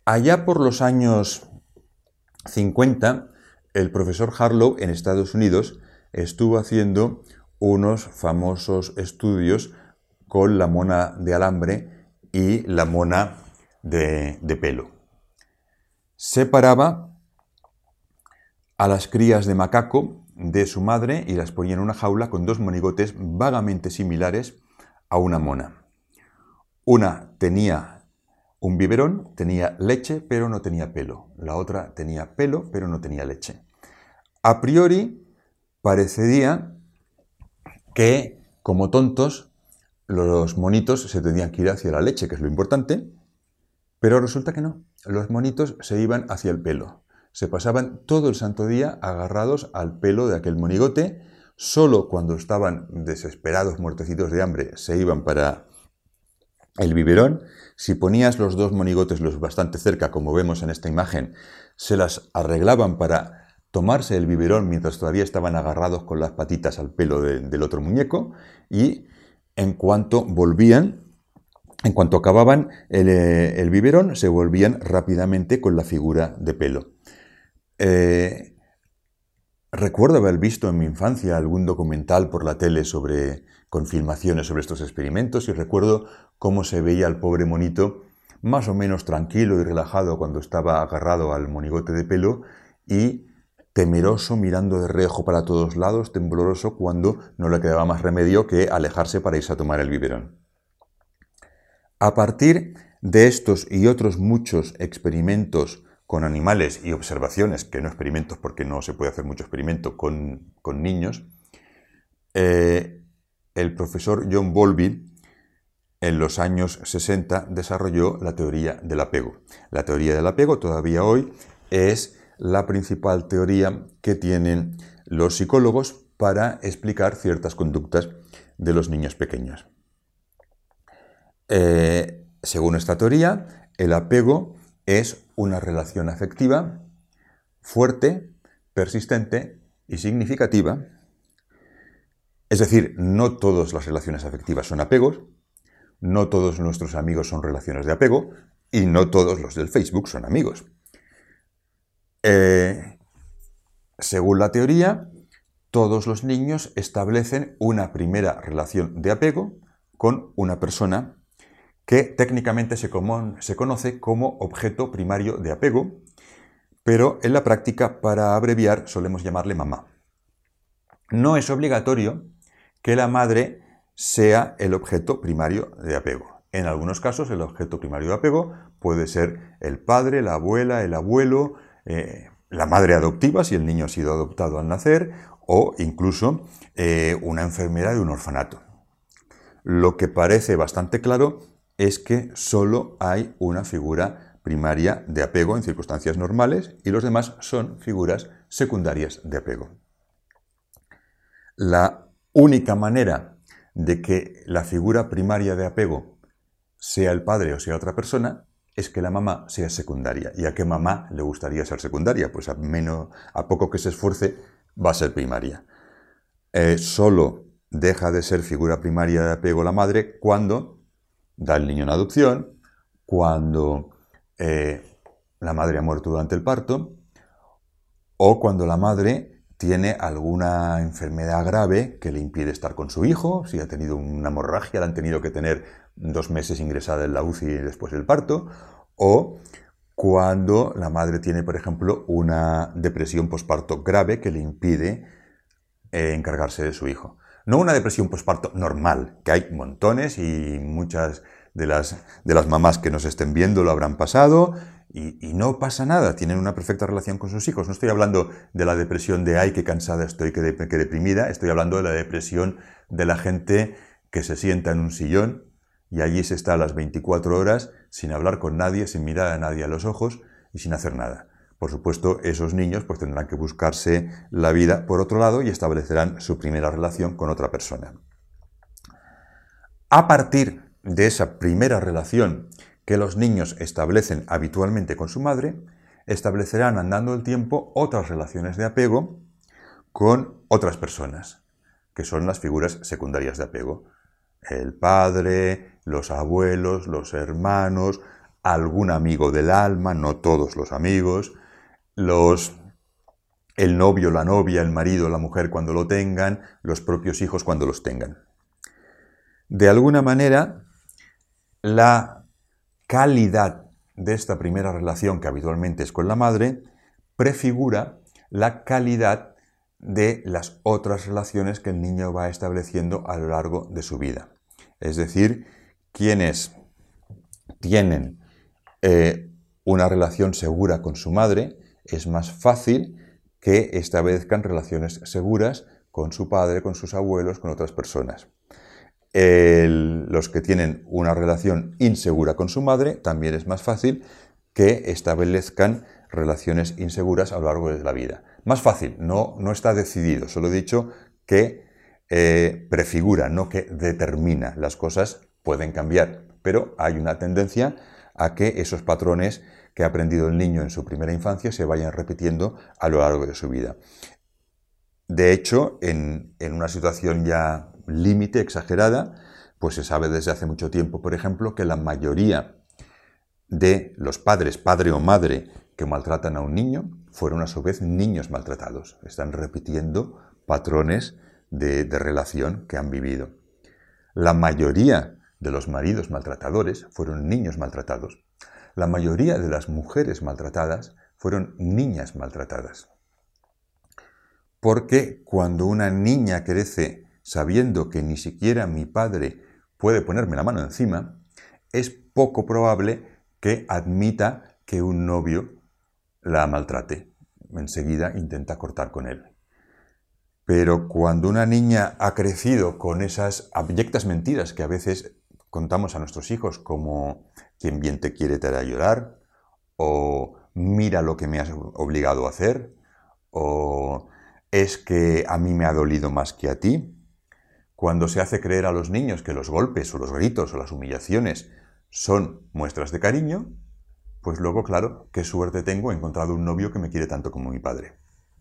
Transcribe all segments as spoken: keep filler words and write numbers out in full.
Allá por los años cincuenta, el profesor Harlow en Estados Unidos estuvo haciendo unos famosos estudios con la mona de alambre y la mona de, de pelo. Separaba a las crías de macaco de su madre y las ponía en una jaula con dos monigotes vagamente similares a una mona. Una tenía un biberón, tenía leche, pero no tenía pelo. La otra tenía pelo, pero no tenía leche. A priori, parecería que, como tontos, los monitos se tenían que ir hacia la leche, que es lo importante, pero resulta que no. Los monitos se iban hacia el pelo. Se pasaban todo el santo día agarrados al pelo de aquel monigote. Solo cuando estaban desesperados, muertecitos de hambre, se iban para el biberón. Si ponías los dos monigotes los bastante cerca, como vemos en esta imagen, se las arreglaban para tomarse el biberón mientras todavía estaban agarrados con las patitas al pelo de, del otro muñeco, y en cuanto volvían, en cuanto acababan el, el biberón, se volvían rápidamente con la figura de pelo. Eh, recuerdo haber visto en mi infancia algún documental por la tele sobre, con filmaciones sobre estos experimentos, y recuerdo cómo se veía al pobre monito más o menos tranquilo y relajado cuando estaba agarrado al monigote de pelo, y temeroso, mirando de reojo para todos lados, tembloroso, cuando no le quedaba más remedio que alejarse para irse a tomar el biberón. A partir de estos y otros muchos experimentos con animales y observaciones, que no experimentos porque no se puede hacer mucho experimento con, con niños, eh, el profesor John Bowlby en los años sesenta desarrolló la teoría del apego. La teoría del apego todavía hoy es la principal teoría que tienen los psicólogos para explicar ciertas conductas de los niños pequeños. Eh, según esta teoría, el apego es una relación afectiva fuerte, persistente y significativa. Es decir, no todas las relaciones afectivas son apegos, no todos nuestros amigos son relaciones de apego y no todos los del Facebook son amigos. Eh, según la teoría, todos los niños establecen una primera relación de apego con una persona que técnicamente se, se conoce como objeto primario de apego, pero en la práctica, para abreviar, solemos llamarle mamá. No es obligatorio que la madre sea el objeto primario de apego. En algunos casos, el objeto primario de apego puede ser el padre, la abuela, el abuelo, eh, la madre adoptiva, si el niño ha sido adoptado al nacer, o incluso eh, una enfermera de un orfanato. Lo que parece bastante claro es que solo hay una figura primaria de apego en circunstancias normales y los demás son figuras secundarias de apego. La única manera de que la figura primaria de apego sea el padre o sea otra persona es que la mamá sea secundaria. ¿Y a qué mamá le gustaría ser secundaria? Pues a, menos, a poco que se esfuerce va a ser primaria. Eh, solo deja de ser figura primaria de apego la madre cuando da el niño en adopción, cuando eh, la madre ha muerto durante el parto, o cuando la madre tiene alguna enfermedad grave que le impide estar con su hijo, si ha tenido una hemorragia, la han tenido que tener dos meses ingresada en la U C I después del parto, o cuando la madre tiene, por ejemplo, una depresión posparto grave que le impide eh, encargarse de su hijo. No una depresión posparto normal, que hay montones y muchas de las, de las mamás que nos estén viendo lo habrán pasado y, y no pasa nada, tienen una perfecta relación con sus hijos. No estoy hablando de la depresión de ay, qué cansada estoy, qué, de, qué deprimida, estoy hablando de la depresión de la gente que se sienta en un sillón y allí se está a las veinticuatro horas sin hablar con nadie, sin mirar a nadie a los ojos y sin hacer nada. Por supuesto, esos niños pues, tendrán que buscarse la vida por otro lado y establecerán su primera relación con otra persona. A partir de esa primera relación que los niños establecen habitualmente con su madre, establecerán andando el tiempo otras relaciones de apego con otras personas, que son las figuras secundarias de apego. El padre, los abuelos, los hermanos, algún amigo del alma, no todos los amigos, los, el novio, la novia, el marido, la mujer cuando lo tengan, los propios hijos cuando los tengan. De alguna manera, la calidad de esta primera relación, que habitualmente es con la madre, prefigura la calidad de las otras relaciones que el niño va estableciendo a lo largo de su vida. Es decir, quienes tienen eh, una relación segura con su madre, es más fácil que establezcan relaciones seguras con su padre, con sus abuelos, con otras personas. El, los que tienen una relación insegura con su madre, también es más fácil que establezcan relaciones inseguras a lo largo de la vida. Más fácil, no, no está decidido, solo he dicho que eh, prefigura, no que determina. Las cosas pueden cambiar, pero hay una tendencia a que esos patrones que ha aprendido el niño en su primera infancia se vayan repitiendo a lo largo de su vida. De hecho, en, en una situación ya límite, exagerada, pues se sabe desde hace mucho tiempo, por ejemplo, que la mayoría de los padres, padre o madre, que maltratan a un niño, fueron a su vez niños maltratados. Están repitiendo patrones de, de relación que han vivido. La mayoría de los maridos maltratadores fueron niños maltratados. La mayoría de las mujeres maltratadas fueron niñas maltratadas. Porque cuando una niña crece sabiendo que ni siquiera mi padre puede ponerme la mano encima, es poco probable que admita que un novio la maltrate. Enseguida intenta cortar con él. Pero cuando una niña ha crecido con esas abyectas mentiras que a veces contamos a nuestros hijos, como quien bien te quiere te hará llorar, o mira lo que me has obligado a hacer, o es que a mí me ha dolido más que a ti, cuando se hace creer a los niños que los golpes o los gritos o las humillaciones son muestras de cariño, pues luego, claro, qué suerte tengo, he encontrado un novio que me quiere tanto como mi padre.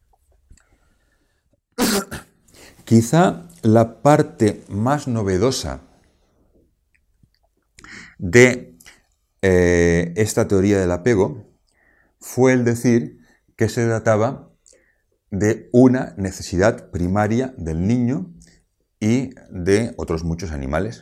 Quizá la parte más novedosa de eh, esta teoría del apego fue el decir que se trataba de una necesidad primaria del niño y de otros muchos animales.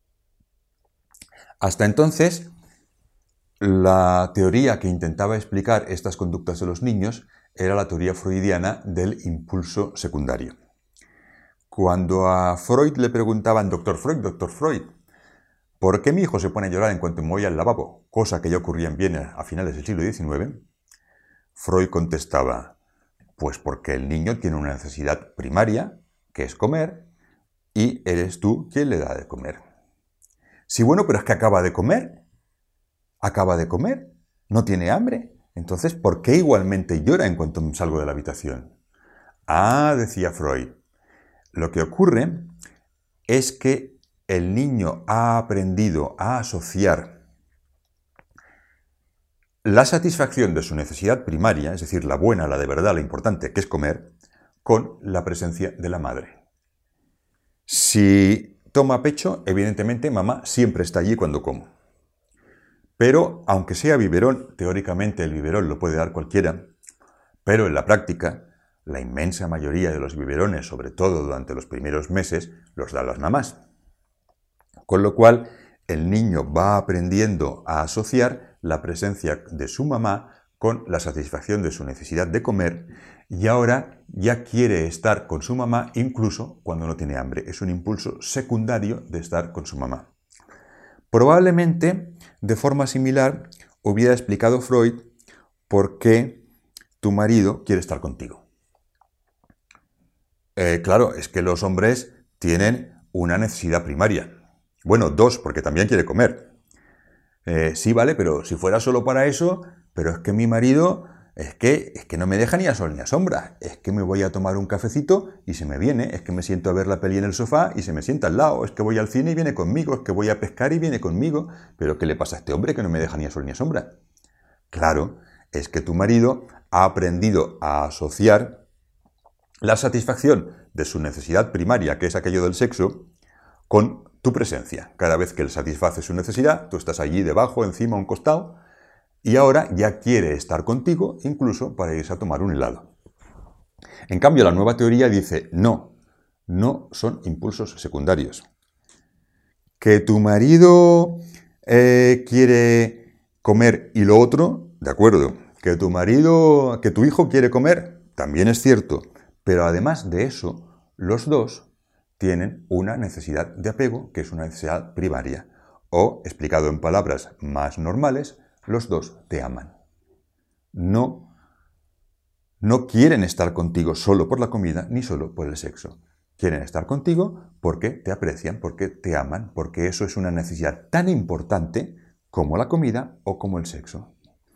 Hasta entonces, la teoría que intentaba explicar estas conductas de los niños era la teoría freudiana del impulso secundario. Cuando a Freud le preguntaban, doctor Freud, doctor Freud, ¿por qué mi hijo se pone a llorar en cuanto me voy al lavabo? Cosa que ya ocurría en Viena a finales del siglo diecinueve. Freud contestaba, pues porque el niño tiene una necesidad primaria, que es comer, y eres tú quien le da de comer. Sí, bueno, pero es que acaba de comer. Acaba de comer. No tiene hambre. Entonces, ¿por qué igualmente llora en cuanto salgo de la habitación? Ah, decía Freud, lo que ocurre es que el niño ha aprendido a asociar la satisfacción de su necesidad primaria, es decir, la buena, la de verdad, la importante, que es comer, con la presencia de la madre. Si toma pecho, evidentemente mamá siempre está allí cuando como. Pero, aunque sea biberón, teóricamente el biberón lo puede dar cualquiera, pero en la práctica, la inmensa mayoría de los biberones, sobre todo durante los primeros meses, los dan las mamás. Con lo cual, el niño va aprendiendo a asociar la presencia de su mamá con la satisfacción de su necesidad de comer y ahora ya quiere estar con su mamá incluso cuando no tiene hambre. Es un impulso secundario de estar con su mamá. Probablemente, de forma similar, hubiera explicado Freud por qué tu marido quiere estar contigo. Eh, claro, es que los hombres tienen una necesidad primaria. Bueno, dos, porque también quiere comer. Eh, sí, vale, pero si fuera solo para eso, pero es que mi marido, es que, es que no me deja ni a sol ni a sombra. Es que me voy a tomar un cafecito y se me viene. Es que me siento a ver la peli en el sofá y se me sienta al lado. Es que voy al cine y viene conmigo. Es que voy a pescar y viene conmigo. Pero ¿qué le pasa a este hombre que no me deja ni a sol ni a sombra? Claro, es que tu marido ha aprendido a asociar la satisfacción de su necesidad primaria, que es aquello del sexo, con tu presencia. Cada vez que él satisface su necesidad, tú estás allí debajo, encima, a un costado, y ahora ya quiere estar contigo, incluso para irse a tomar un helado. En cambio, la nueva teoría dice, no, no son impulsos secundarios. Que tu marido eh, quiere comer y lo otro, de acuerdo. Que tu marido, que tu hijo quiere comer, también es cierto. Pero además de eso, los dos tienen una necesidad de apego, que es una necesidad primaria. O, explicado en palabras más normales, los dos te aman. No, no quieren estar contigo solo por la comida ni solo por el sexo. Quieren estar contigo porque te aprecian, porque te aman, porque eso es una necesidad tan importante como la comida o como el sexo.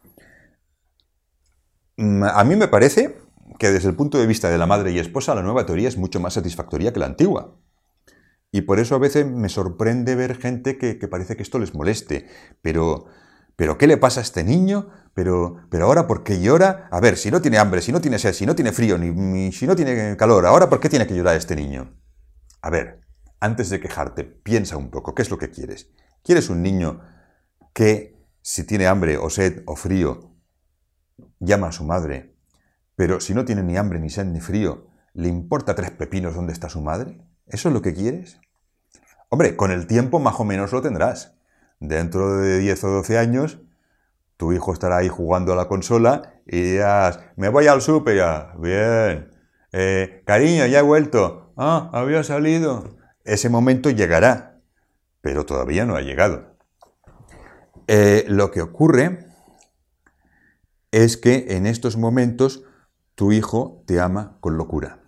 A mí me parece que desde el punto de vista de la madre y esposa, la nueva teoría es mucho más satisfactoria que la antigua. Y por eso a veces me sorprende ver gente que, que parece que esto les moleste. Pero, pero ¿qué le pasa a este niño? Pero, pero ahora, ¿por qué llora? A ver, si no tiene hambre, si no tiene sed, si no tiene frío, ni, ni si no tiene calor, ¿ahora por qué tiene que llorar este niño? A ver, antes de quejarte, piensa un poco, ¿qué es lo que quieres? ¿Quieres un niño que, si tiene hambre o sed o frío, llama a su madre, pero si no tiene ni hambre, ni sed, ni frío, ¿le importa tres pepinos dónde está su madre? ¿Eso es lo que quieres? Hombre, con el tiempo más o menos lo tendrás. Dentro de diez o doce años, tu hijo estará ahí jugando a la consola y dirás, me voy al súper ya. Bien. Eh, cariño, ya he vuelto. Ah, había salido. Ese momento llegará, pero todavía no ha llegado. Eh, lo que ocurre es que en estos momentos tu hijo te ama con locura.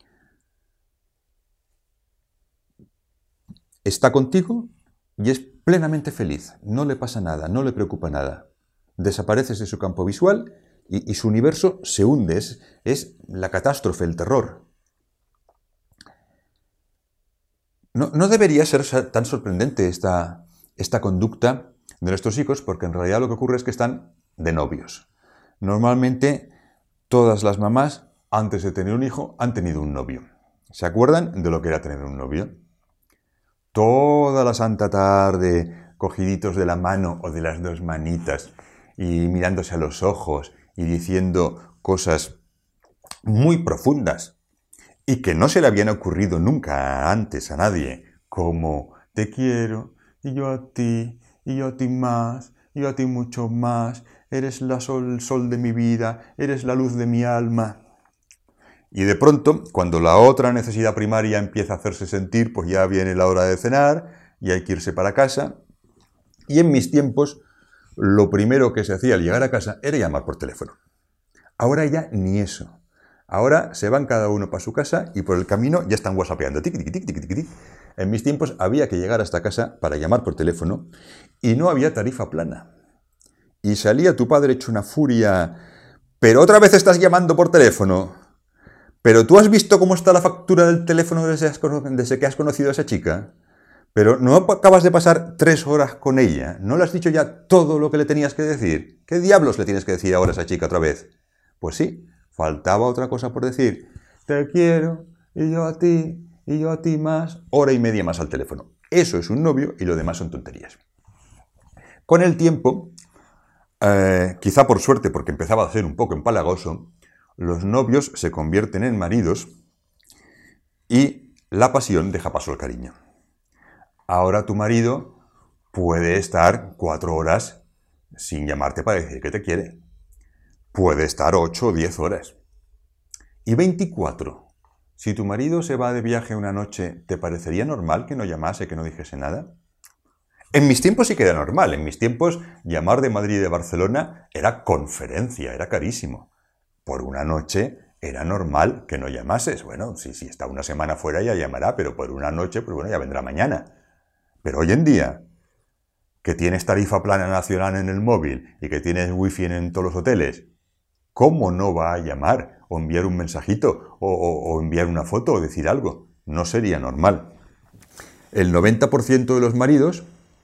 Está contigo y es plenamente feliz. No le pasa nada, no le preocupa nada. Desapareces de su campo visual y, y su universo se hunde. Es, es la catástrofe, el terror. No, no debería ser tan sorprendente esta, esta conducta de nuestros hijos, porque en realidad lo que ocurre es que están de novios. Normalmente todas las mamás, antes de tener un hijo, han tenido un novio. ¿Se acuerdan de lo que era tener un novio? Toda la santa tarde, cogiditos de la mano o de las dos manitas y mirándose a los ojos y diciendo cosas muy profundas y que no se le habían ocurrido nunca antes a nadie, como te quiero y yo a ti y yo a ti más y yo a ti mucho más, eres la sol, el sol de mi vida, eres la luz de mi alma. Y de pronto, cuando la otra necesidad primaria empieza a hacerse sentir, pues ya viene la hora de cenar y hay que irse para casa. Y en mis tiempos, lo primero que se hacía al llegar a casa era llamar por teléfono. Ahora ya ni eso. Ahora se van cada uno para su casa y por el camino ya están whatsappeando. Tic, tic, tic, tic, tic, tic. En mis tiempos había que llegar hasta casa para llamar por teléfono y no había tarifa plana. Y salía tu padre hecho una furia. ¿Pero otra vez estás llamando por teléfono? ¿Pero tú has visto cómo está la factura del teléfono desde que has conocido a esa chica? ¿Pero no acabas de pasar tres horas con ella? ¿No le has dicho ya todo lo que le tenías que decir? ¿Qué diablos le tienes que decir ahora a esa chica otra vez? Pues sí, faltaba otra cosa por decir. Te quiero, y yo a ti, y yo a ti más. Hora y media más al teléfono. Eso es un novio y lo demás son tonterías. Con el tiempo, eh, quizá por suerte, porque empezaba a ser un poco empalagoso, los novios se convierten en maridos y la pasión deja paso al cariño. Ahora tu marido puede estar cuatro horas sin llamarte para decir que te quiere. Puede estar ocho o diez horas. Y veinticuatro. Si tu marido se va de viaje una noche, ¿te parecería normal que no llamase, que no dijese nada? En mis tiempos sí que era normal. En mis tiempos llamar de Madrid y de Barcelona era conferencia, era carísimo. Por una noche era normal que no llamases. Bueno, si, si está una semana fuera ya llamará, pero por una noche, pues bueno, ya vendrá mañana. Pero hoy en día, que tienes tarifa plana nacional en el móvil y que tienes wifi en todos los hoteles, ¿cómo no va a llamar o enviar un mensajito o, o, o enviar una foto o decir algo? No sería normal. El noventa por ciento de los maridos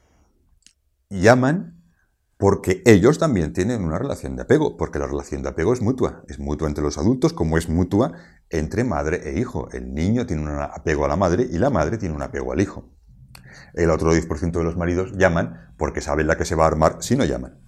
llaman porque ellos también tienen una relación de apego, porque la relación de apego es mutua. Es mutua entre los adultos como es mutua entre madre e hijo. El niño tiene un apego a la madre y la madre tiene un apego al hijo. El otro diez por ciento de los maridos llaman porque saben la que se va a armar si no llaman.